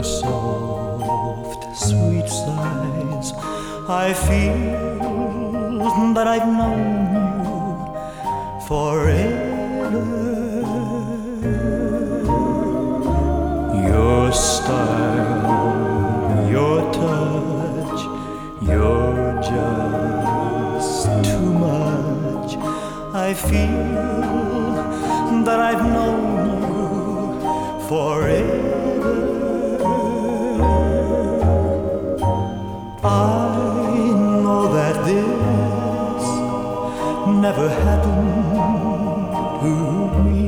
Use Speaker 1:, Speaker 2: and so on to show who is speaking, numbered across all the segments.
Speaker 1: your soft, sweet sighs, I feel that I've known you forever. Your style, your touch, you're just too much. I feel that I've known you forever. I know that this never happened to me.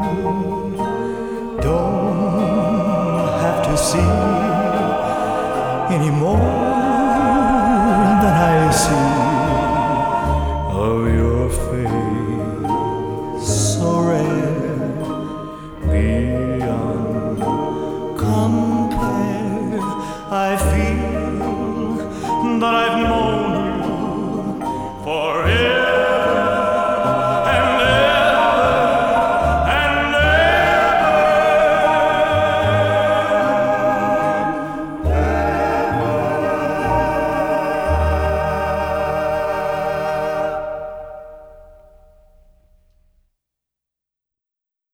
Speaker 1: Don't have to see any more than I see.